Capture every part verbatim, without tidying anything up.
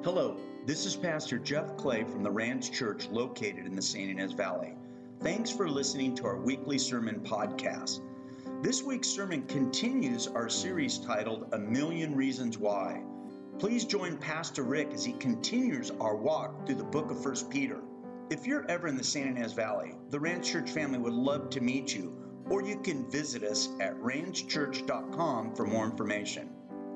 Hello, this is Pastor Jeff Clay from the Ranch Church located in the San Ynez Valley. Thanks for listening to our weekly sermon podcast. This week's sermon continues our series titled A Million Reasons Why. Please join Pastor Rick as he continues our walk through the book of First Peter. If you're ever in the San Ynez Valley, the Ranch Church family would love to meet you, or you can visit us at ranch church dot com for more information.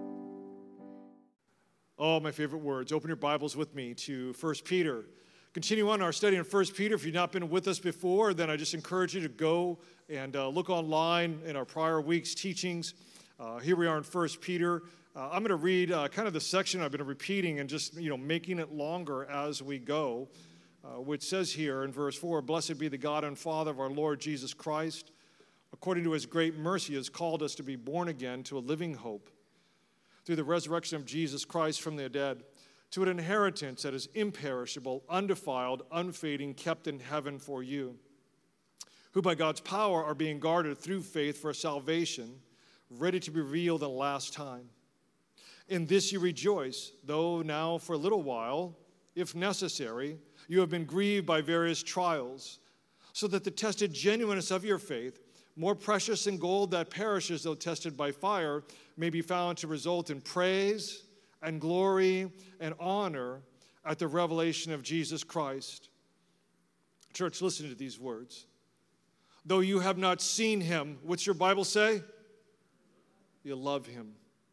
Oh, my favorite words. Open your Bibles with me to First Peter. Continue on our study in First Peter. If you've not been with us before, then I just encourage you to go and uh, look online in our prior week's teachings. Uh, here we are in First Peter. Uh, I'm going to read uh, kind of the section I've been repeating and just, you know, making it longer as we go, uh, which says here in verse four, "Blessed be the God and Father of our Lord Jesus Christ. According to his great mercy, has called us to be born again to a living hope, through the resurrection of Jesus Christ from the dead, to an inheritance that is imperishable, undefiled, unfading, kept in heaven for you, who by God's power are being guarded through faith for salvation, ready to be revealed in the last time. In this you rejoice, though now for a little while, if necessary, you have been grieved by various trials, so that the tested genuineness of your faith, more precious than gold that perishes though tested by fire, may be found to result in praise and glory and honor at the revelation of Jesus Christ." Church, listen to these words. Though you have not seen him, what's your Bible say? You love him.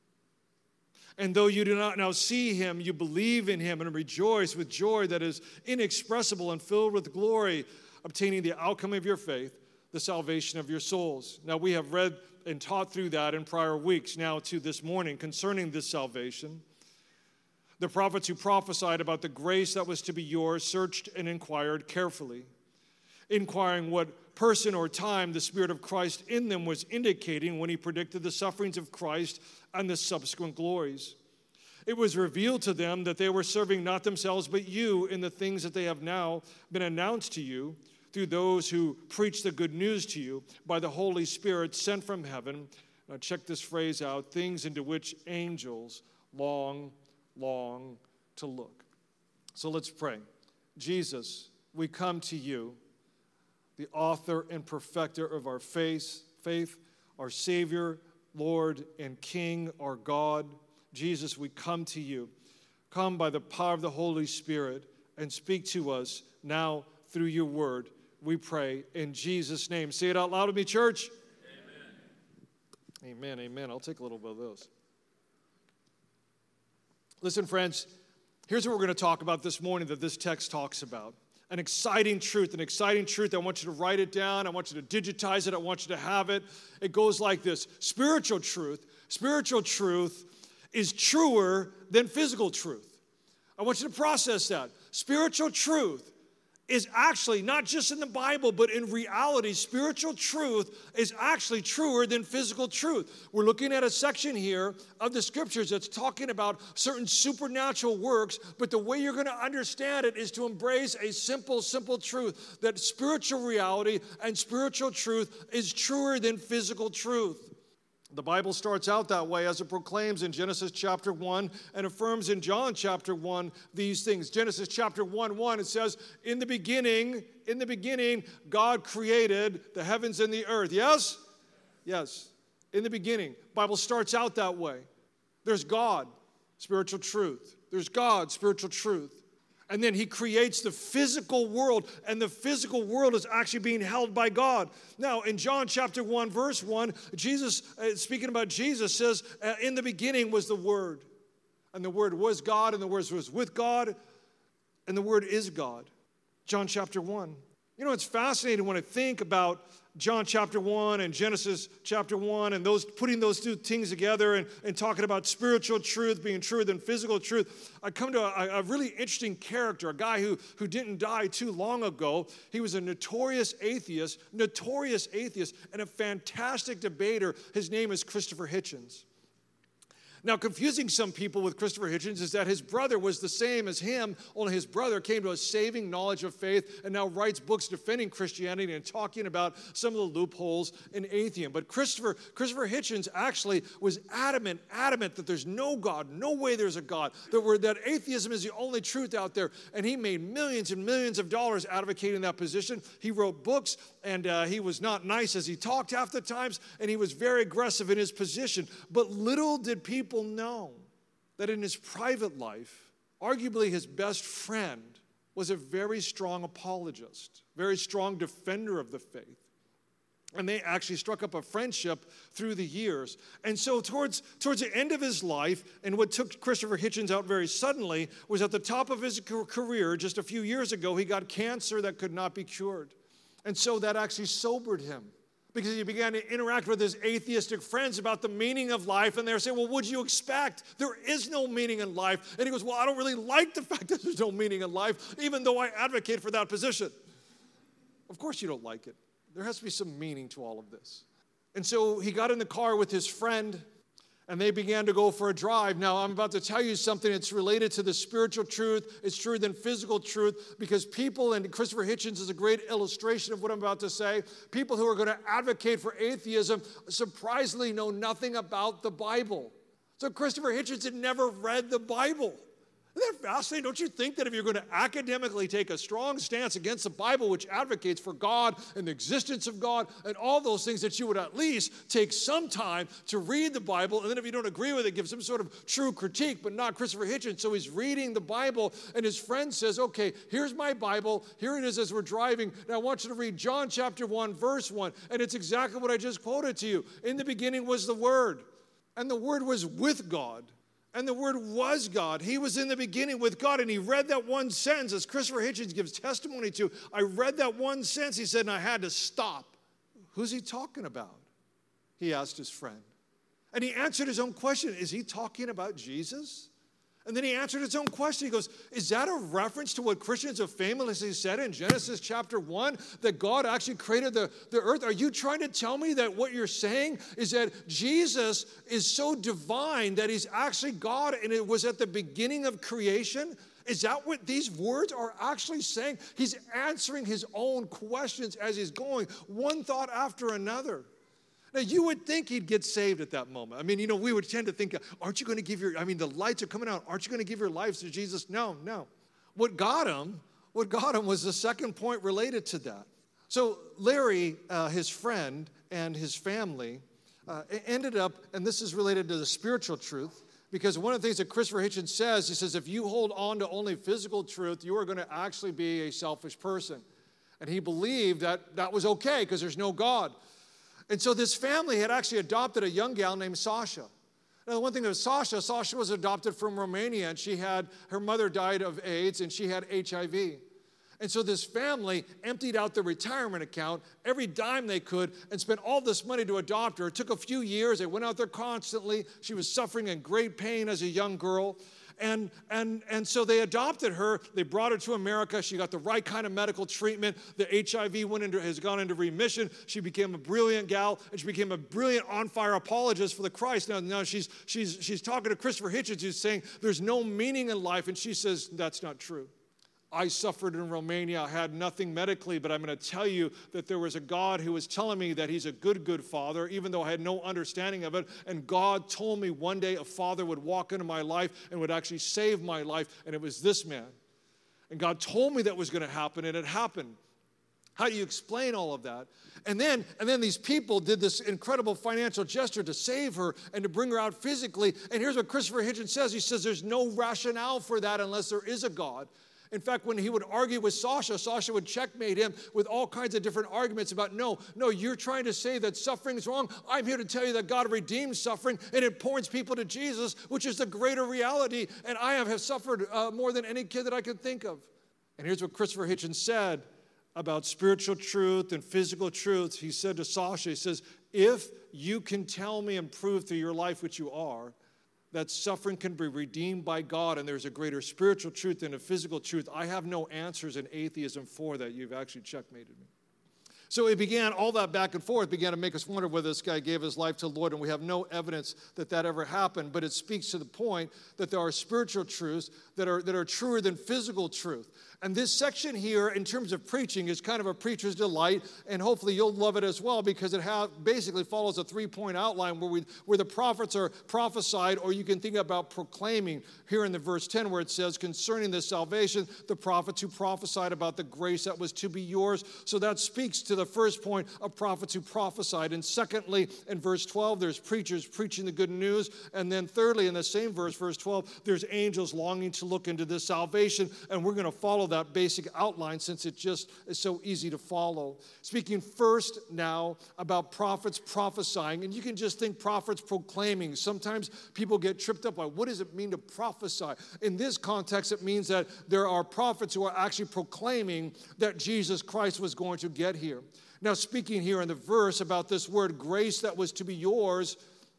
And though you do not now see him, you believe in him and rejoice with joy that is inexpressible and filled with glory, obtaining the outcome of your faith, the salvation of your souls. Now, we have read and taught through that in prior weeks. Now to this morning concerning this salvation. The prophets who prophesied about the grace that was to be yours searched and inquired carefully, inquiring what person or time the Spirit of Christ in them was indicating when he predicted the sufferings of Christ and the subsequent glories. It was revealed to them that they were serving not themselves but you in the things that they have now been announced to you through those who preach the good news to you by the Holy Spirit sent from heaven. Now check this phrase out, things into which angels long, long to look. So let's pray. Jesus, we come to you, the author and perfecter of our faith, faith, our Savior, Lord, and King, our God. Jesus, we come to you. Come by the power of the Holy Spirit and speak to us now through your word. We pray in Jesus' name. Say it out loud with me, church. Amen. Amen, amen. I'll take a little bit of those. Listen, friends, here's what we're going to talk about this morning that this text talks about. An exciting truth, an exciting truth. I want you to write it down. I want you to digitize it. I want you to have it. It goes like this. Spiritual truth, spiritual truth is truer than physical truth. I want you to process that. Spiritual truth is actually, not just in the Bible, but in reality, spiritual truth is actually truer than physical truth. We're looking at a section here of the scriptures that's talking about certain supernatural works, but the way you're going to understand it is to embrace a simple, simple truth, that spiritual reality and spiritual truth is truer than physical truth. The Bible starts out that way as it proclaims in Genesis chapter one and affirms in John chapter one these things. Genesis chapter one, one, it says, in the beginning, in the beginning, God created the heavens and the earth. Yes? Yes. In the beginning. Bible starts out that way. There's God, spiritual truth. There's God, spiritual truth. And then he creates the physical world, and the physical world is actually being held by God. Now, in John chapter one, verse one, Jesus, uh, speaking about Jesus, says, uh, in the beginning was the Word. And the Word was God, and the Word was with God, and the Word is God. John chapter one. You know, it's fascinating when I think about John chapter one and Genesis chapter one and those putting those two things together and, and talking about spiritual truth being truer than physical truth. I come to a, a really interesting character, a guy who, who didn't die too long ago. He was a notorious atheist, notorious atheist, and a fantastic debater. His name is Christopher Hitchens. Now, confusing some people with Christopher Hitchens is that his brother was the same as him, only his brother came to a saving knowledge of faith and now writes books defending Christianity and talking about some of the loopholes in atheism. But Christopher, Christopher Hitchens actually was adamant, adamant that there's no God, no way there's a God, that, we're, that atheism is the only truth out there. And he made millions and millions of dollars advocating that position. He wrote books, and uh, he was not nice as he talked half the times, and he was very aggressive in his position. But little did people know that in his private life, arguably his best friend was a very strong apologist, very strong defender of the faith. And they actually struck up a friendship through the years. And so towards, towards the end of his life, and what took Christopher Hitchens out very suddenly was at the top of his career, just a few years ago, he got cancer that could not be cured. And so that actually sobered him, because he began to interact with his atheistic friends about the meaning of life, and they were saying, well, what'd you expect? There is no meaning in life. And he goes, well, I don't really like the fact that there's no meaning in life, even though I advocate for that position. Of course you don't like it. There has to be some meaning to all of this. And so he got in the car with his friend, and they began to go for a drive. Now, I'm about to tell you something that's related to the spiritual truth. It's truer than physical truth, because people, and Christopher Hitchens is a great illustration of what I'm about to say, people who are going to advocate for atheism surprisingly know nothing about the Bible. So Christopher Hitchens had never read the Bible. Isn't that fascinating? Don't you think that if you're going to academically take a strong stance against the Bible, which advocates for God and the existence of God and all those things, that you would at least take some time to read the Bible, and then if you don't agree with it, give some sort of true critique, but not Christopher Hitchens. So he's reading the Bible, and his friend says, okay, here's my Bible. Here it is as we're driving. Now I want you to read John chapter one, verse one, and it's exactly what I just quoted to you. In the beginning was the Word, and the Word was with God. And the Word was God. He was in the beginning with God. And he read that one sentence, as Christopher Hitchens gives testimony to. I read that one sentence, he said, and I had to stop. Who's he talking about? He asked his friend. And he answered his own question. Is he talking about Jesus? And then he answered his own question. He goes, is that a reference to what Christians have famously said in Genesis chapter one, that God actually created the, the earth? Are you trying to tell me that what you're saying is that Jesus is so divine that he's actually God, and it was at the beginning of creation? Is that what these words are actually saying? He's answering his own questions as he's going, one thought after another. Now, you would think he'd get saved at that moment. I mean, you know, we would tend to think, aren't you going to give your, I mean, the lights are coming out. Aren't you going to give your lives to Jesus? No, no. What got him, what got him was the second point related to that. So Larry, uh, his friend, and his family uh, ended up, and this is related to the spiritual truth, because one of the things that Christopher Hitchens says, he says, if you hold on to only physical truth, you are going to actually be a selfish person. And he believed that that was okay because there's no God. And so this family had actually adopted a young gal named Sasha. Now, the one thing was Sasha, Sasha was adopted from Romania, and she had, her mother died of AIDS, and she had H I V. And so this family emptied out their retirement account, every dime they could, and spent all this money to adopt her. It took a few years. They went out there constantly. She was suffering in great pain as a young girl. And, and, and so they adopted her. They brought her to America. She got the right kind of medical treatment. The H I V went into, has gone into remission. She became a brilliant gal, and she became a brilliant on-fire apologist for the Christ. Now, now she's, she's, she's talking to Christopher Hitchens, who's saying there's no meaning in life, and she says, that's not true. I suffered in Romania. I had nothing medically, but I'm going to tell you that there was a God who was telling me that he's a good, good father, even though I had no understanding of it. And God told me one day a father would walk into my life and would actually save my life, and it was this man. And God told me that was going to happen, and it happened. How do you explain all of that? And then, and then these people did this incredible financial gesture to save her and to bring her out physically. And here's what Christopher Hitchens says. He says there's no rationale for that unless there is a God. In fact, when he would argue with Sasha, Sasha would checkmate him with all kinds of different arguments about, no, no, you're trying to say that suffering is wrong. I'm here to tell you that God redeems suffering, and it points people to Jesus, which is the greater reality. And I have, have suffered uh, more than any kid that I could think of. And here's what Christopher Hitchens said about spiritual truth and physical truth. He said to Sasha, he says, if you can tell me and prove through your life which you are, that suffering can be redeemed by God, and there's a greater spiritual truth than a physical truth, I have no answers in atheism for that. You've actually checkmated me. So it began, all that back and forth began to make us wonder whether this guy gave his life to the Lord, and we have no evidence that that ever happened, but it speaks to the point that there are spiritual truths that are, that are truer than physical truth. And this section here, in terms of preaching, is kind of a preacher's delight, and hopefully you'll love it as well, because it have, basically follows a three-point outline where, we, where the prophets are prophesied, or you can think about proclaiming here in the verse ten, where it says, concerning this salvation, the prophets who prophesied about the grace that was to be yours. So that speaks to the first point of prophets who prophesied. And secondly, in verse twelve, there's preachers preaching the good news. And then thirdly, in the same verse, verse twelve, there's angels longing to look into this salvation. And we're going to follow that basic outline since it just is so easy to follow. Speaking first now about prophets prophesying, and you can just think prophets proclaiming. Sometimes people get tripped up by what does it mean to prophesy? In this context, it means that there are prophets who are actually proclaiming that Jesus Christ was going to get here. Now, speaking here in the verse about this word grace that was to be yours,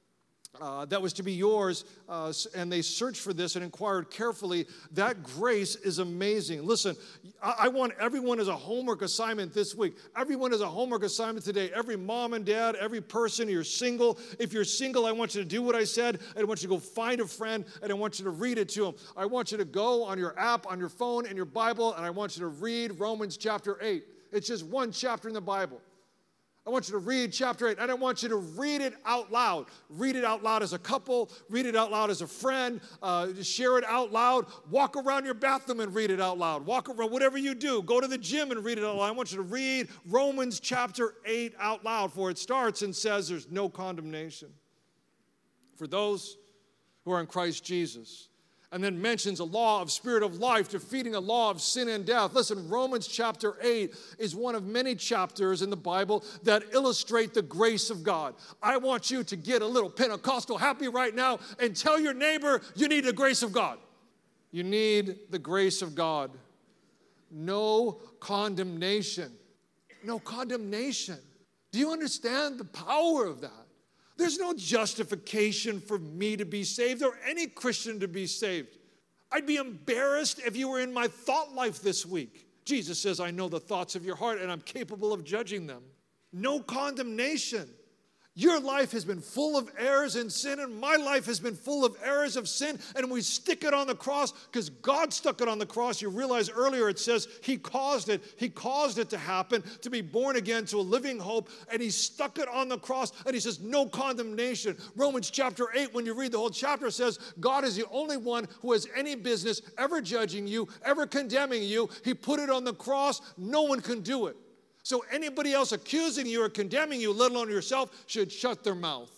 Uh, that was to be yours, uh, and they searched for this and inquired carefully. That grace is amazing. Listen, I, I want everyone as a homework assignment this week. Everyone as a homework assignment today. Every mom and dad, every person, you're single. If you're single, I want you to do what I said. I want you to go find a friend, and I want you to read it to them. I want you to go on your app, on your phone, in your Bible, and I want you to read Romans chapter eight. It's just one chapter in the Bible. I want you to read chapter eight, and I want you to read it out loud. Read it out loud as a couple. Read it out loud as a friend. Uh, share it out loud. Walk around your bathroom and read it out loud. Walk around, whatever you do. Go to the gym and read it out loud. I want you to read Romans chapter eight out loud, for it starts and says there's no condemnation for those who are in Christ Jesus. And then mentions a law of spirit of life, defeating a law of sin and death. Listen, Romans chapter eight is one of many chapters in the Bible that illustrate the grace of God. I want you to get a little Pentecostal happy right now and tell your neighbor you need the grace of God. You need the grace of God. No condemnation. No condemnation. Do you understand the power of that? There's no justification for me to be saved or any Christian to be saved. I'd be embarrassed if you were in my thought life this week. Jesus says, I know the thoughts of your heart and I'm capable of judging them. No condemnation. Your life has been full of errors and sin, and my life has been full of errors of sin, and we stick it on the cross because God stuck it on the cross. You realize earlier it says He caused it. He caused it to happen, to be born again to a living hope, and He stuck it on the cross, and He says no condemnation. Romans chapter eight, when you read the whole chapter, says God is the only one who has any business ever judging you, ever condemning you. He put it on the cross. No one can do it. So anybody else accusing you or condemning you, let alone yourself, should shut their mouth.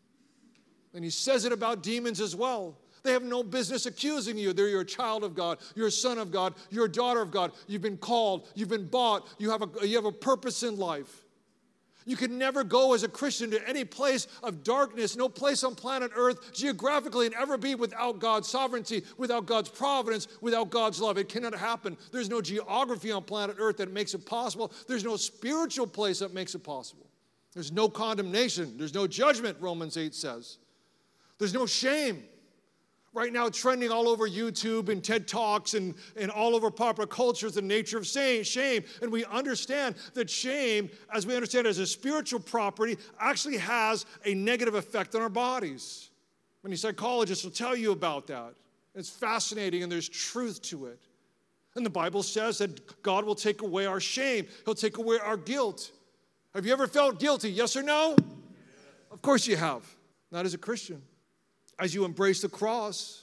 And he says it about demons as well. They have no business accusing you. They're your child of God. You're a son of God. You're a daughter of God. You've been called. You've been bought. You have a, you have a purpose in life. You can never go as a Christian to any place of darkness, no place on planet Earth, geographically, and ever be without God's sovereignty, without God's providence, without God's love. It cannot happen. There's no geography on planet Earth that makes it possible. There's no spiritual place that makes it possible. There's no condemnation. There's no judgment, Romans eight says. There's no shame. Right now, trending all over YouTube and TED Talks and, and all over popular culture is the nature of shame. And we understand that shame, as we understand it as a spiritual property, actually has a negative effect on our bodies. Many psychologists will tell you about that. It's fascinating, and there's truth to it. And the Bible says that God will take away our shame. He'll take away our guilt. Have you ever felt guilty? Yes or no? Yes. Of course you have. Not as a Christian. As you embrace the cross,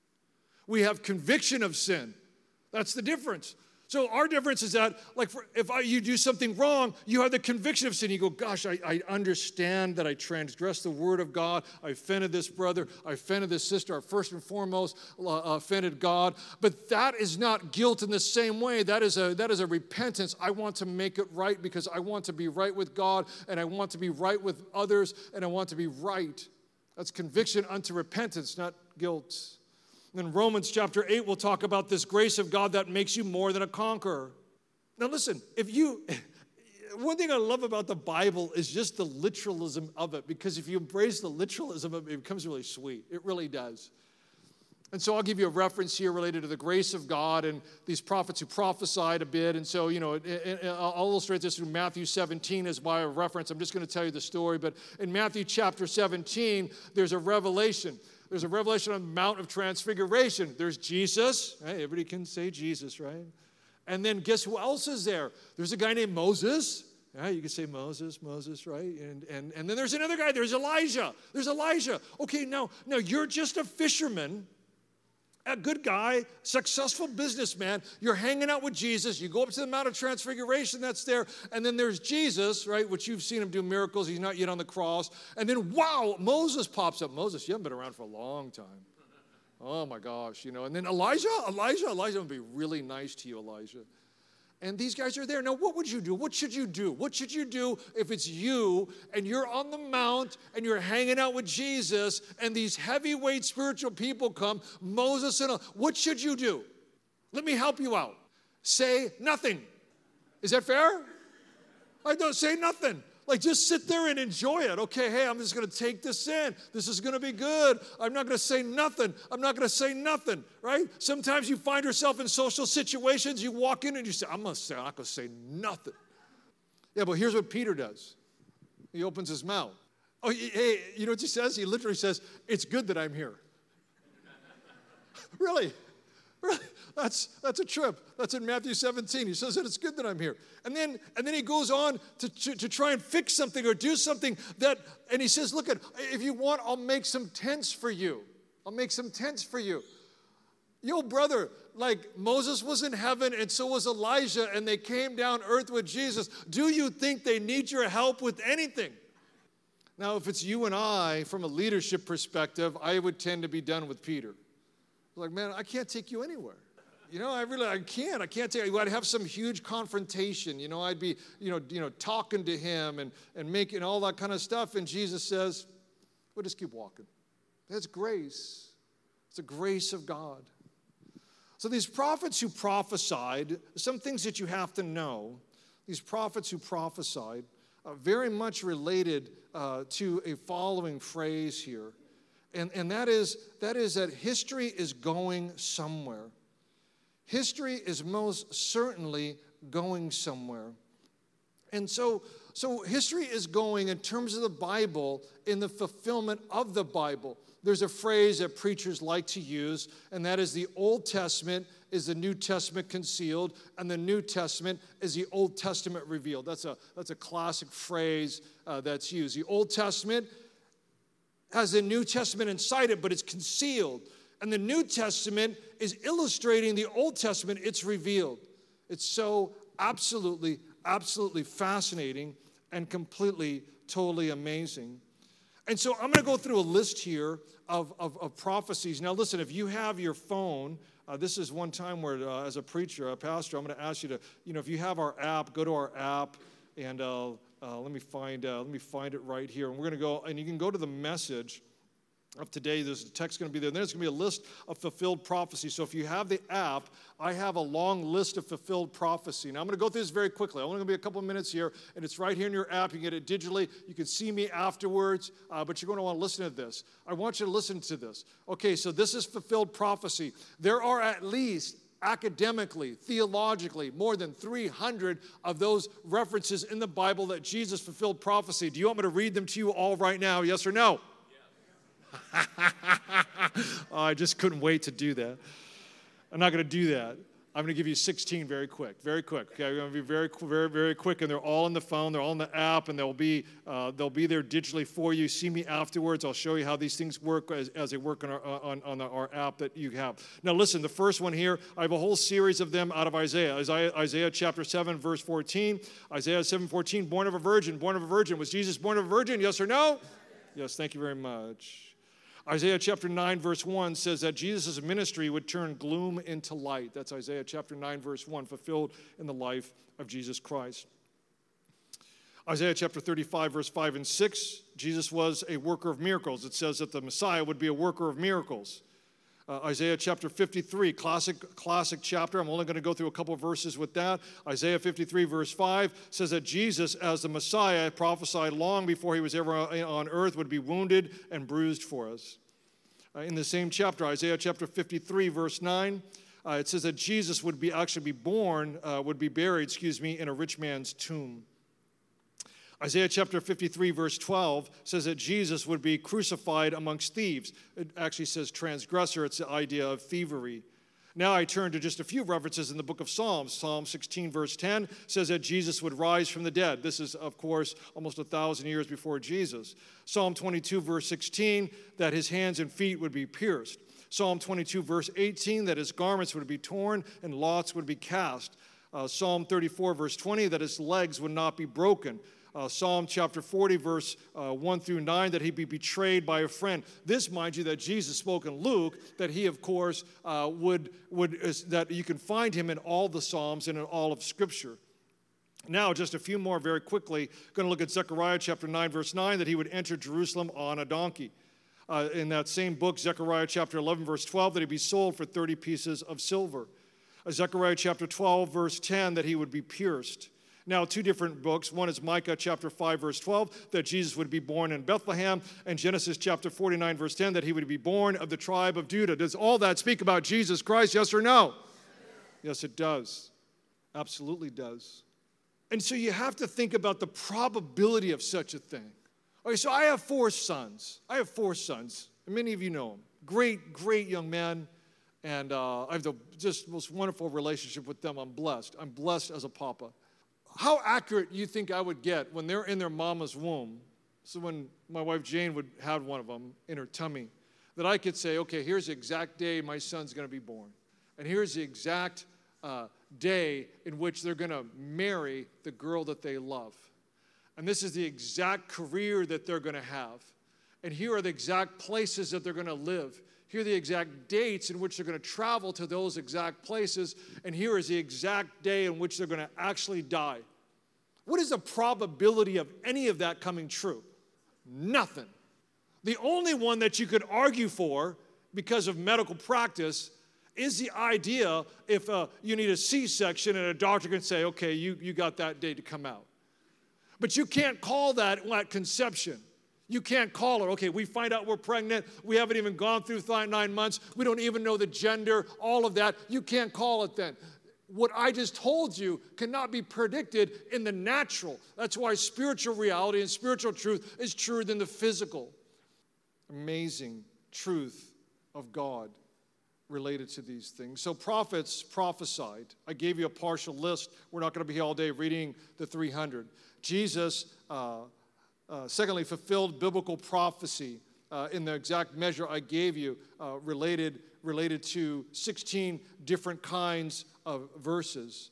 we have conviction of sin. That's the difference. So our difference is that, like, for, if I, you do something wrong, you have the conviction of sin. You go, gosh, I, I understand that I transgressed the word of God. I offended this brother. I offended this sister. I first and foremost uh, offended God. But that is not guilt in the same way. That is a that is a repentance. I want to make it right because I want to be right with God, and I want to be right with others, and I want to be right. That's conviction unto repentance, not guilt. And in Romans chapter eight, we'll talk about this grace of God that makes you more than a conqueror. Now listen, if you, one thing I love about the Bible is just the literalism of it, because if you embrace the literalism of it, it becomes really sweet. It really does. And so I'll give you a reference here related to the grace of God and these prophets who prophesied a bit. And so, you know, I'll illustrate this through Matthew seventeen as my reference. I'm just going to tell you the story. But in Matthew chapter seventeen, there's a revelation. There's a revelation on the Mount of Transfiguration. There's Jesus. Right? Everybody can say Jesus, right? And then guess who else is there? There's a guy named Moses. Yeah, you can say Moses, Moses, right? And, and, and then there's another guy. There's Elijah. There's Elijah. Okay, now, now you're just a fisherman, a good guy, successful businessman. You're hanging out with Jesus. You go up to the Mount of Transfiguration that's there. And then there's Jesus, right, which you've seen him do miracles. He's not yet on the cross. And then, wow, Moses pops up. Moses, you haven't been around for a long time. Oh, my gosh, you know. And then Elijah, Elijah, Elijah would be really nice to you, Elijah. And these guys are there. Now, what would you do? What should you do? What should you do if it's you and you're on the mount and you're hanging out with Jesus and these heavyweight spiritual people come, Moses and all? What should you do? Let me help you out. Say nothing. Is that fair? I don't say nothing. Like, just sit there and enjoy it. Okay, hey, I'm just going to take this in. This is going to be good. I'm not going to say nothing. I'm not going to say nothing, right? Sometimes you find yourself in social situations. You walk in and you say, I'm, gonna say, I'm not going to say nothing. Yeah, but here's what Peter does. He opens his mouth. Oh, hey, you know what he says? He literally says, it's good that I'm here. Really? Really? That's, that's a trip. That's in Matthew seventeen. He says that it's good that I'm here. And then, and then he goes on to, to, to try and fix something or do something that, and he says, look, at, if you want, I'll make some tents for you. I'll make some tents for you. Yo, brother, like Moses was in heaven and so was Elijah, and they came down earth with Jesus. Do you think they need your help with anything? Now, if it's you and I, from a leadership perspective, I would tend to be done with Peter. Like, man, I can't take you anywhere. You know, I really, I can't. I can't take you. I'd have some huge confrontation. You know, I'd be, you know, you know, talking to him and, and making all that kind of stuff. And Jesus says, we'll just keep walking. That's grace. It's the grace of God. So these prophets who prophesied, some things that you have to know, these prophets who prophesied, uh, very much related uh, to a following phrase here. And, and that is, that is that history is going somewhere. History is most certainly going somewhere. And so, so history is going in terms of the Bible in the fulfillment of the Bible. There's a phrase that preachers like to use, and that is the Old Testament is the New Testament concealed, and the New Testament is the Old Testament revealed. That's a, that's a classic phrase uh, that's used. The Old Testament has the New Testament inside it, but it's concealed. And the New Testament is illustrating the Old Testament. It's revealed. It's so absolutely, absolutely fascinating and completely, totally amazing. And so I'm going to go through a list here of, of, of prophecies. Now, listen, if you have your phone, uh, this is one time where, uh, as a preacher, a pastor, I'm going to ask you to, you know, if you have our app, go to our app, and uh, uh, let me find, uh, let me find it right here. And we're going to go, and you can go to the message of today. There's a text going to be there. And there's going to be a list of fulfilled prophecy. So if you have the app, I have a long list of fulfilled prophecy. Now I'm going to go through this very quickly. I'm only going to be a couple of minutes here, and it's right here in your app. You can get it digitally. You can see me afterwards, uh, but you're going to want to listen to this. I want you to listen to this. Okay, so this is fulfilled prophecy. There are at least academically, theologically, more than three hundred of those references in the Bible that Jesus fulfilled prophecy. Do you want me to read them to you all right now? Yes or no? Oh, I just couldn't wait to do that. I'm not going to do that. I'm going to give you sixteen very quick, very quick. Okay, I'm going to be very, very, very quick, and they're all on the phone, they're all in the app, and they'll be uh, they'll be there digitally for you. See me afterwards. I'll show you how these things work as, as they work on our on, on the, our app that you have. Now, listen. The first one here, I have a whole series of them out of Isaiah. Isaiah, Isaiah chapter seven, verse fourteen. Isaiah seven fourteen. Born of a virgin. Born of a virgin. Was Jesus born of a virgin? Yes or no? Yes. Thank you very much. Isaiah chapter nine, verse one says that Jesus' ministry would turn gloom into light. That's Isaiah chapter nine, verse one, fulfilled in the life of Jesus Christ. Isaiah chapter thirty-five, verse five and six, Jesus was a worker of miracles. It says that the Messiah would be a worker of miracles. Uh, Isaiah chapter fifty-three, classic, classic chapter. I'm only going to go through a couple of verses with that. Isaiah fifty-three, verse five says that Jesus, as the Messiah, prophesied long before he was ever on earth, would be wounded and bruised for us. Uh, in the same chapter, Isaiah chapter fifty-three, verse nine, uh, it says that Jesus would be actually be born, uh, would be buried, excuse me, in a rich man's tomb. Isaiah chapter fifty-three, verse twelve says that Jesus would be crucified amongst thieves. It actually says transgressor. It's the idea of thievery. Now I turn to just a few references in the book of Psalms. Psalm sixteen, verse ten says that Jesus would rise from the dead. This is, of course, almost a thousand years before Jesus. Psalm twenty-two, verse sixteen, that his hands and feet would be pierced. Psalm twenty-two, verse eighteen, that his garments would be torn and lots would be cast. Uh, Psalm thirty-four, verse twenty, that his legs would not be broken. Uh, Psalm chapter forty, verse uh, one through nine, that he be betrayed by a friend. This, mind you, that Jesus spoke in Luke, that he, of course, uh, would, would is, that you can find him in all the Psalms and in all of Scripture. Now, just a few more very quickly. Going to look at Zechariah chapter nine, verse nine, that he would enter Jerusalem on a donkey. Uh, in that same book, Zechariah chapter eleven, verse twelve, that he be sold for thirty pieces of silver. Uh, Zechariah chapter twelve, verse ten, that he would be pierced. Now, two different books. One is Micah chapter five, verse twelve, that Jesus would be born in Bethlehem, and Genesis chapter forty-nine, verse ten, that he would be born of the tribe of Judah. Does all that speak about Jesus Christ, yes or no? Yes, it does. Absolutely does. And so you have to think about the probability of such a thing. Okay, so I have four sons. I have four sons, and many of you know them. Great, great young men, and uh, I have the just most wonderful relationship with them. I'm blessed. I'm blessed as a papa. How accurate do you think I would get when they're in their mama's womb? So when my wife Jane would have one of them in her tummy, that I could say, okay, here's the exact day my son's going to be born. And here's the exact uh, day in which they're going to marry the girl that they love. And this is the exact career that they're going to have. And here are the exact places that they're going to live. Here are the exact dates in which they're going to travel to those exact places. And here is the exact day in which they're going to actually die. What is the probability of any of that coming true? Nothing. The only one that you could argue for because of medical practice is the idea if uh, you need a C-section and a doctor can say, okay, you, you got that day to come out. But you can't call that at conception. You can't call it, okay, we find out we're pregnant, we haven't even gone through nine months, we don't even know the gender, all of that. You can't call it then. What I just told you cannot be predicted in the natural. That's why spiritual reality and spiritual truth is truer than the physical. Amazing truth of God related to these things. So prophets prophesied. I gave you a partial list. We're not going to be here all day reading the three hundred. Jesus, uh, uh, secondly, fulfilled biblical prophecy uh, in the exact measure I gave you, uh, related, related to sixteen different kinds of verses.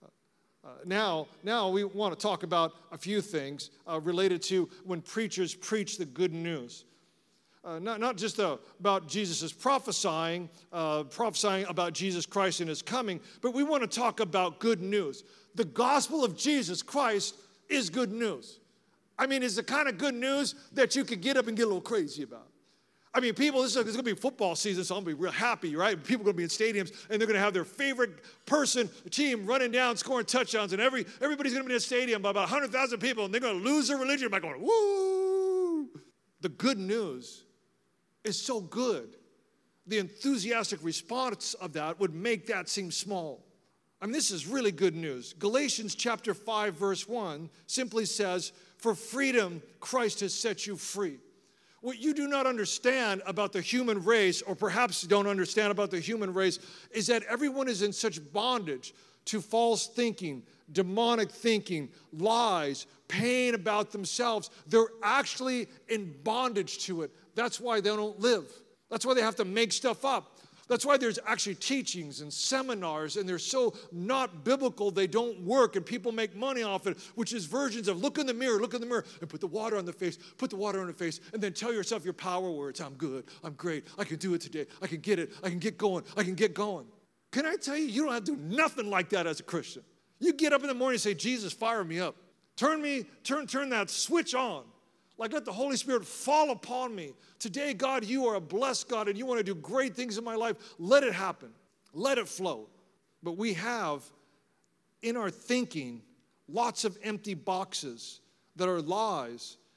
Uh, now, now we want to talk about a few things uh, related to when preachers preach the good news. Uh, not, not just uh, about Jesus' prophesying, uh, prophesying about Jesus Christ and his coming, but we want to talk about good news. The gospel of Jesus Christ is good news. I mean, it's the kind of good news that you could get up and get a little crazy about. I mean, people, this is, this is going to be football season, so I'm going to be real happy, right? People are going to be in stadiums, and they're going to have their favorite person, team, running down, scoring touchdowns, and every everybody's going to be in a stadium by about one hundred thousand people, and they're going to lose their religion by going, woo! The good news is so good. The enthusiastic response of that would make that seem small. I mean, this is really good news. Galatians chapter five, verse one simply says, for freedom, Christ has set you free. What you do not understand about the human race, or perhaps don't understand about the human race, is that everyone is in such bondage to false thinking, demonic thinking, lies, pain about themselves. They're actually in bondage to it. That's why they don't live. That's why they have to make stuff up. That's why there's actually teachings and seminars, and they're so not biblical, they don't work, and people make money off it, which is versions of look in the mirror, look in the mirror, and put the water on the face, put the water on the face, and then tell yourself your power words. I'm good, I'm great, I can do it today, I can get it, I can get going, I can get going. Can I tell you, you don't have to do nothing like that as a Christian. You get up in the morning and say, Jesus, fire me up. Turn me, turn, turn that switch on. Like, let the Holy Spirit fall upon me. Today, God, you are a blessed God, and you want to do great things in my life. Let it happen. Let it flow. But we have, in our thinking, lots of empty boxes that are lies.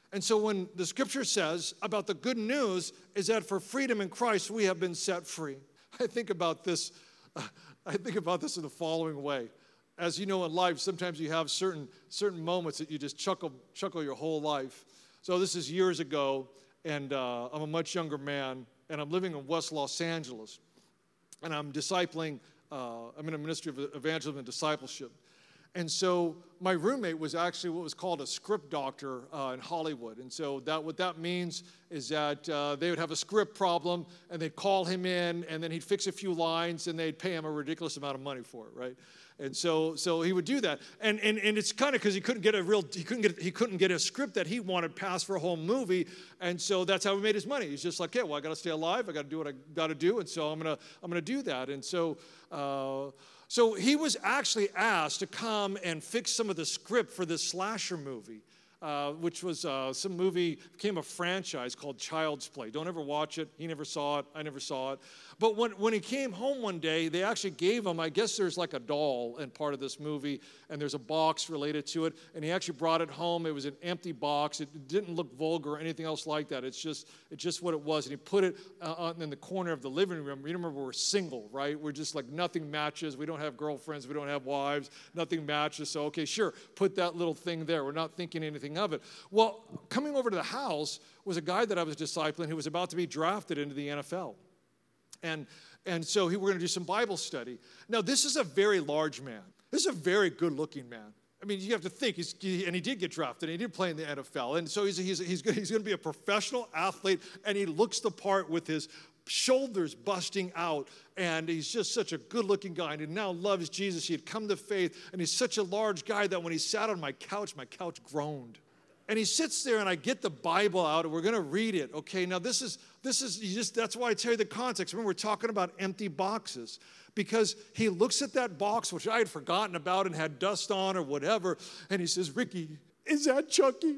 And so when the scripture says about the good news is that for freedom in Christ, we have been set free. I think about this, uh, I think about this in the following way. As you know in life, sometimes you have certain, certain moments that you just chuckle, chuckle your whole life. So this is years ago, and uh, I'm a much younger man, and I'm living in West Los Angeles. And I'm discipling, uh, I'm in a ministry of evangelism and discipleship. And so my roommate was actually what was called a script doctor uh, in Hollywood. And so that what that means is that uh, they would have a script problem, and they'd call him in, and then he'd fix a few lines, and they'd pay him a ridiculous amount of money for it, right? And so, so he would do that, and and and it's kind of because he couldn't get a real, he couldn't get he couldn't get a script that he wanted passed for a whole movie, and so that's how he made his money. He's just like, yeah, well, I got to stay alive, I got to do what I got to do, and so I'm gonna I'm gonna do that, and so. Uh, So he was actually asked to come and fix some of the script for this slasher movie, uh, which was uh, some movie, became a franchise called Child's Play. Don't ever watch it. He never saw it. I never saw it. But when, when he came home one day, they actually gave him, I guess there's like a doll in part of this movie, and there's a box related to it, and he actually brought it home. It was an empty box. It didn't look vulgar or anything else like that. It's just it's just what it was, and he put it uh, in the corner of the living room. You remember we're single, right? We're just like nothing matches. We don't have girlfriends. We don't have wives. Nothing matches. So, okay, sure, put that little thing there. We're not thinking anything of it. Well, coming over to the house was a guy that I was discipling who was about to be drafted into the N F L. And, and so he, we're going to do some Bible study. Now, this is a very large man. This is a very good-looking man. I mean, you have to think, he's, he, and he did get drafted, and he did play in the N F L, and so he's, he's, he's, he's going to be a professional athlete, and he looks the part with his shoulders busting out, and he's just such a good-looking guy, and he now loves Jesus. He had come to faith, and he's such a large guy that when he sat on my couch, my couch groaned. And he sits there, and I get the Bible out, and we're going to read it. Okay, now this is, this is you just that's why I tell you the context. Remember, we're talking about empty boxes. Because he looks at that box, which I had forgotten about and had dust on or whatever, and he says, Ricky, is that Chucky?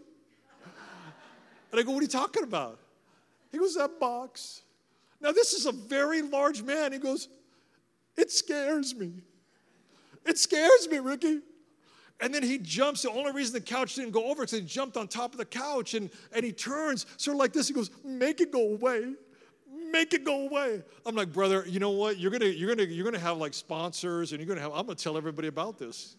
And I go, what are you talking about? He goes, that box. Now, this is a very large man. He goes, it scares me. It scares me, Ricky. And then he jumps. The only reason the couch didn't go over is because he jumped on top of the couch, and, and he turns sort of like this. He goes, make it go away. Make it go away. I'm like, brother, you know what? You're gonna, you're gonna, you're gonna have like sponsors, and you're gonna have. I'm gonna tell everybody about this.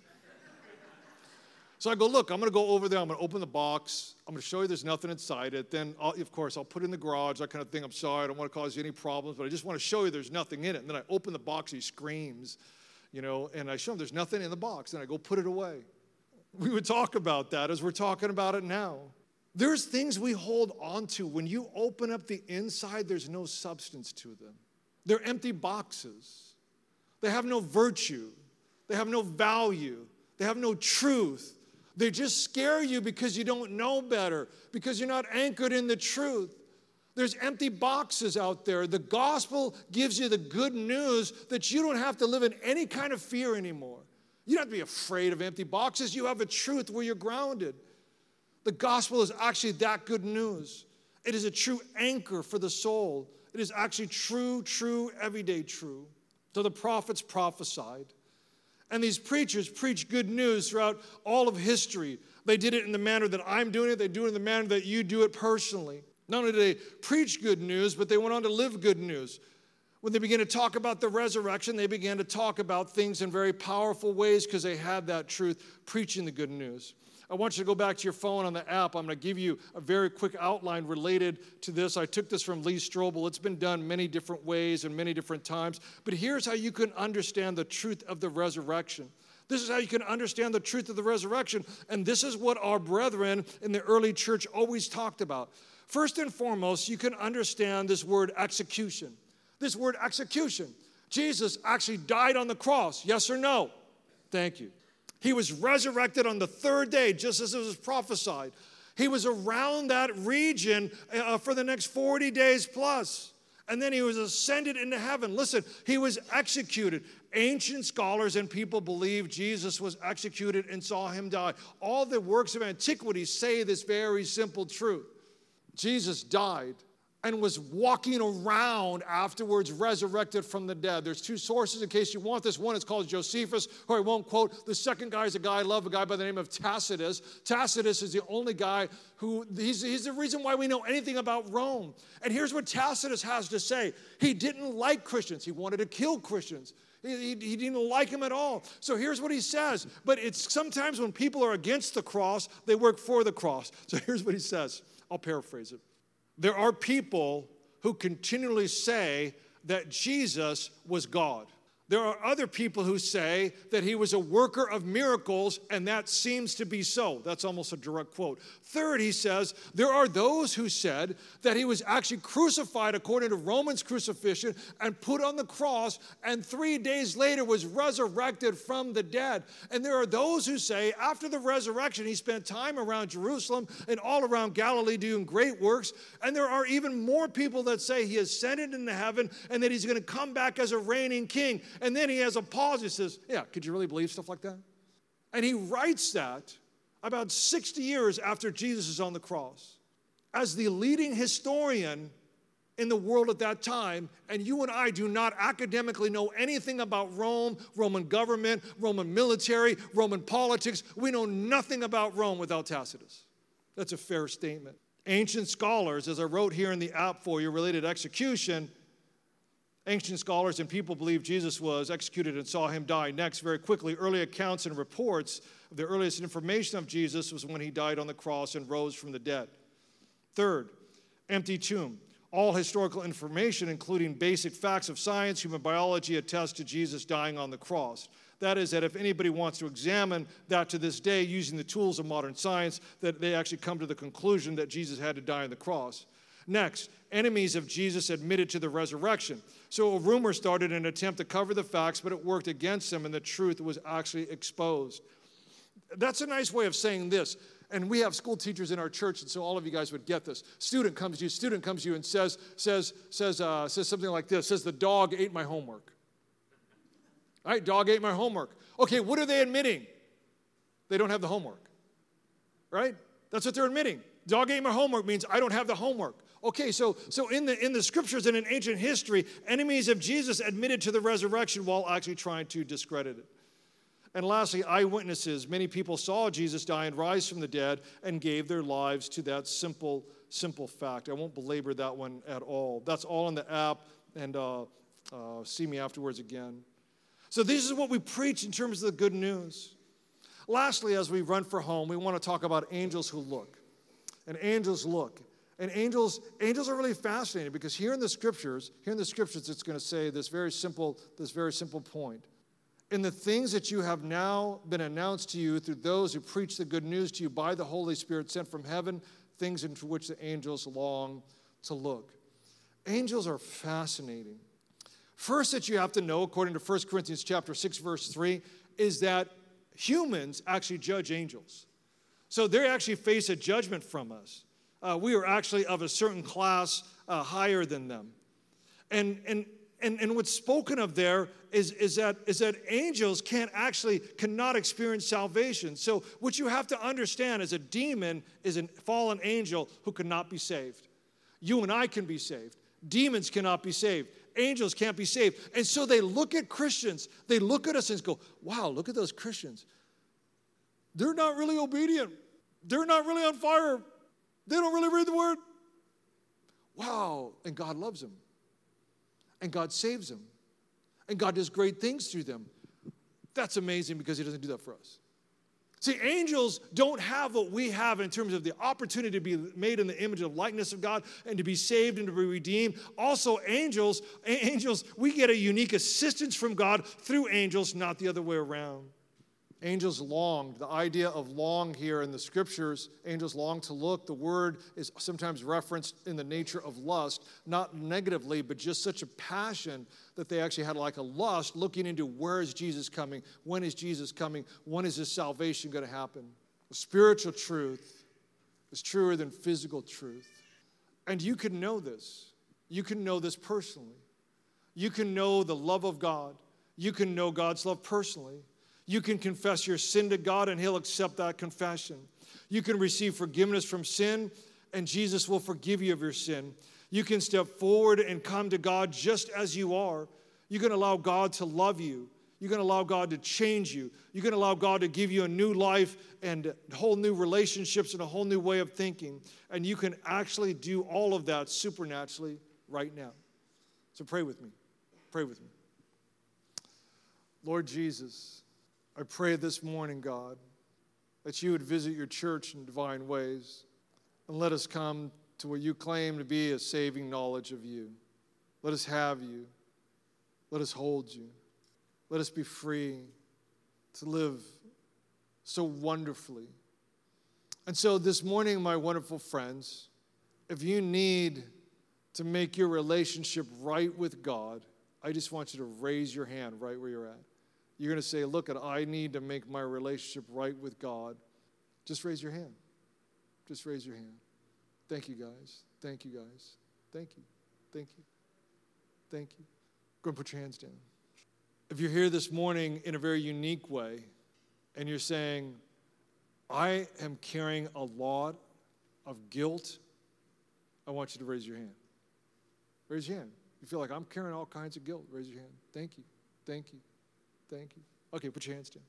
So I go, look, I'm gonna go over there. I'm gonna open the box. I'm gonna show you there's nothing inside it. Then, I'll, of course, I'll put it in the garage, that kind of thing. I'm sorry, I don't want to cause you any problems, but I just want to show you there's nothing in it. And then I open the box. And he screams, you know, and I show him there's nothing in the box. And I go put it away. We would talk about that as we're talking about it now. There's things we hold on to. When you open up the inside, there's no substance to them. They're empty boxes. They have no virtue. They have no value. They have no truth. They just scare you because you don't know better, because you're not anchored in the truth. There's empty boxes out there. The gospel gives you the good news that you don't have to live in any kind of fear anymore. You don't have to be afraid of empty boxes. You have a truth where you're grounded. The gospel is actually that good news. It is a true anchor for the soul. It is actually true, true, everyday true. So the prophets prophesied. And these preachers preach good news throughout all of history. They did it in the manner that I'm doing it. They do it in the manner that you do it personally. Not only did they preach good news, but they went on to live good news. When they began to talk about the resurrection, they began to talk about things in very powerful ways because they had that truth, preaching the good news. I want you to go back to your phone on the app. I'm going to give you a very quick outline related to this. I took this from Lee Strobel. It's been done many different ways and many different times. But here's how you can understand the truth of the resurrection. This is how you can understand the truth of the resurrection. And this is what our brethren in the early church always talked about. First and foremost, you can understand this word execution. This word execution. Jesus actually died on the cross. Yes or no? Thank you. He was resurrected on the third day, just as it was prophesied. He was around that region uh, for the next forty days plus. And then he was ascended into heaven. Listen, he was executed. Ancient scholars and people believe Jesus was executed and saw him die. All the works of antiquity say this very simple truth. Jesus died. and was walking around afterwards, resurrected from the dead. There's two sources in case you want this. One is called Josephus, who I won't quote. The second guy is a guy I love, a guy by the name of Tacitus. Tacitus is the only guy who, he's, he's the reason why we know anything about Rome. And here's what Tacitus has to say. He didn't like Christians. He wanted to kill Christians. He, he, he didn't like him at all. So here's what he says. But it's sometimes when people are against the cross, they work for the cross. So here's what he says. I'll paraphrase it. There are people who continually say that Jesus was God. There are other people who say that he was a worker of miracles, and that seems to be so. That's almost a direct quote. Third, he says, there are those who said that he was actually crucified according to Romans crucifixion and put on the cross, and three days later was resurrected from the dead. And there are those who say after the resurrection, he spent time around Jerusalem and all around Galilee doing great works. And there are even more people that say he ascended into heaven and that he's going to come back as a reigning king. And then he has a pause. He says, yeah, could you really believe stuff like that? And he writes that about sixty years after Jesus is on the cross. As the leading historian in the world at that time, and you and I do not academically know anything about Rome, Roman government, Roman military, Roman politics. We know nothing about Rome without Tacitus. That's a fair statement. Ancient scholars, as I wrote here in the app for you, related to execution, ancient scholars and people believe Jesus was executed and saw him die. Next, very quickly, early accounts and reports of the earliest information of Jesus was when he died on the cross and rose from the dead. Third, empty tomb. All historical information, including basic facts of science, human biology, attest to Jesus dying on the cross. That is, that if anybody wants to examine that to this day using the tools of modern science, that they actually come to the conclusion that Jesus had to die on the cross. Next, enemies of Jesus admitted to the resurrection. So a rumor started an attempt to cover the facts, but it worked against them, and the truth was actually exposed. That's a nice way of saying this. And we have school teachers in our church, and so all of you guys would get this. Student comes to you, student comes to you and says, says, says, uh, says something like this, says, the dog ate my homework. All right, dog ate my homework. Okay, what are they admitting? They don't have the homework, right? That's what they're admitting. Dog ate my homework means I don't have the homework. Okay, so, so in the in the scriptures and in ancient history, enemies of Jesus admitted to the resurrection while actually trying to discredit it. And lastly, eyewitnesses. Many people saw Jesus die and rise from the dead and gave their lives to that simple, simple fact. I won't belabor that one at all. That's all in the app, and uh, uh, see me afterwards again. So this is what we preach in terms of the good news. Lastly, as we run for home, we want to talk about angels who look. And angels look. And angels, angels are really fascinating because here in the scriptures, here in the scriptures, it's going to say this very simple, this very simple point. In the things that you have now been announced to you through those who preach the good news to you by the Holy Spirit sent from heaven, things into which the angels long to look. Angels are fascinating. First that you have to know, according to First Corinthians chapter six, verse three, is that humans actually judge angels. So they actually face a judgment from us. Uh, we are actually of a certain class uh, higher than them. And, and, and, and what's spoken of there is, is, that, is that angels can't actually, cannot experience salvation. So what you have to understand is a demon is a fallen angel who cannot be saved. You and I can be saved. Demons cannot be saved. Angels can't be saved. And so they look at Christians. They look at us and go, wow, look at those Christians. They're not really obedient. They're not really on fire. They don't really read the word. Wow. And God loves them. And God saves them. And God does great things through them. That's amazing because he doesn't do that for us. See, angels don't have what we have in terms of the opportunity to be made in the image of likeness of God and to be saved and to be redeemed. Also, angels, angels, we get a unique assistance from God through angels, not the other way around. Angels long. The idea of long here in the scriptures, angels long to look. The word is sometimes referenced in the nature of lust, not negatively, but just such a passion that they actually had like a lust looking into where is Jesus coming? When is Jesus coming? When is his salvation going to happen? The spiritual truth is truer than physical truth. And you can know this. You can know this personally. You can know the love of God. You can know God's love personally. You can confess your sin to God, and he'll accept that confession. You can receive forgiveness from sin, and Jesus will forgive you of your sin. You can step forward and come to God just as you are. You can allow God to love you. You can allow God to change you. You can allow God to give you a new life and whole new relationships and a whole new way of thinking. And you can actually do all of that supernaturally right now. So pray with me. Pray with me. Lord Jesus, I pray this morning, God, that you would visit your church in divine ways and let us come to what you claim to be a saving knowledge of you. Let us have you. Let us hold you. Let us be free to live so wonderfully. And so this morning, my wonderful friends, if you need to make your relationship right with God, I just want you to raise your hand right where you're at. You're going to say, look, I need to make my relationship right with God. Just raise your hand. Just raise your hand. Thank you, guys. Thank you, guys. Thank you. Thank you. Thank you. Go and put your hands down. If you're here this morning in a very unique way, and you're saying, I am carrying a lot of guilt, I want you to raise your hand. Raise your hand. You feel like I'm carrying all kinds of guilt. Raise your hand. Thank you. Thank you. Thank you. Okay, put your hands down.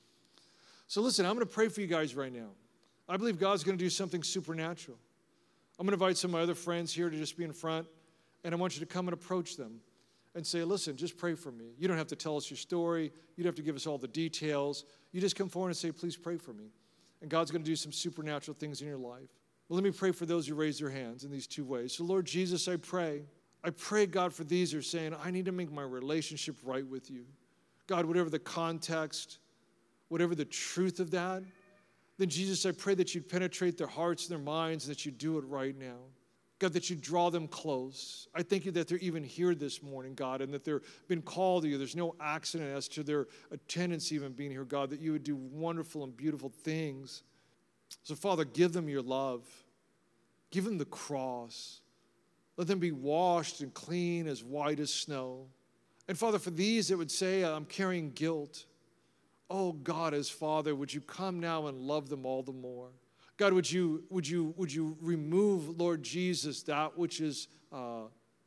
So listen, I'm going to pray for you guys right now. I believe God's going to do something supernatural. I'm going to invite some of my other friends here to just be in front, and I want you to come and approach them and say, listen, just pray for me. You don't have to tell us your story. You don't have to give us all the details. You just come forward and say, please pray for me. And God's going to do some supernatural things in your life. Well, let me pray for those who raise their hands in these two ways. So, Lord Jesus, I pray. I pray, God, for these who are saying, I need to make my relationship right with you. God, whatever the context, whatever the truth of that, then, Jesus, I pray that you'd penetrate their hearts and their minds, and that you'd do it right now. God, that you draw them close. I thank you that they're even here this morning, God, and that they've been called to you. There's no accident as to their attendance even being here, God, that you would do wonderful and beautiful things. So, Father, give them your love. Give them the cross. Let them be washed and clean as white as snow. And, Father, for these that would say, I'm carrying guilt, oh, God, as Father, would you come now and love them all the more? God, would you, would you, would you remove, Lord Jesus, that which is uh,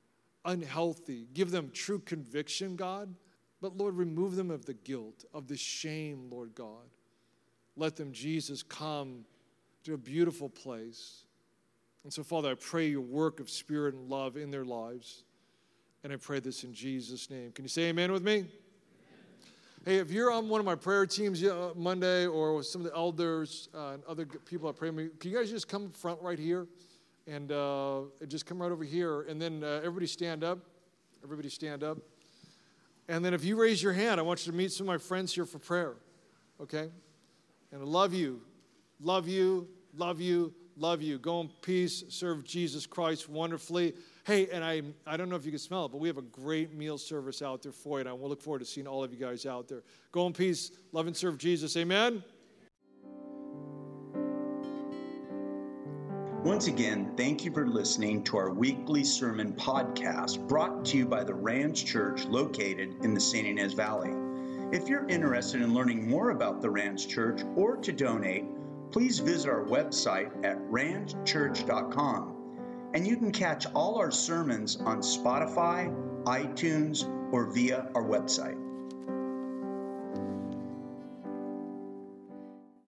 unhealthy? Give them true conviction, God. But, Lord, remove them of the guilt, of the shame, Lord God. Let them, Jesus, come to a beautiful place. And so, Father, I pray your work of spirit and love in their lives. And I pray this in Jesus' name. Can you say amen with me? Hey, if you're on one of my prayer teams uh, Monday, or with some of the elders uh, and other people I pray with, can you guys just come up front right here and uh, just come right over here, and then uh, everybody stand up. Everybody stand up. And then if you raise your hand, I want you to meet some of my friends here for prayer, okay? And I love you, love you, love you, love you. Go in peace, serve Jesus Christ wonderfully. Hey, and I I don't know if you can smell it, but we have a great meal service out there for you, and I will look forward to seeing all of you guys out there. Go in peace, love and serve Jesus. Amen? Once again, thank you for listening to our weekly sermon podcast brought to you by the Ranch Church located in the Saint Ynez Valley. If you're interested in learning more about the Ranch Church or to donate, please visit our website at ranch church dot com. And you can catch all our sermons on Spotify, iTunes, or via our website.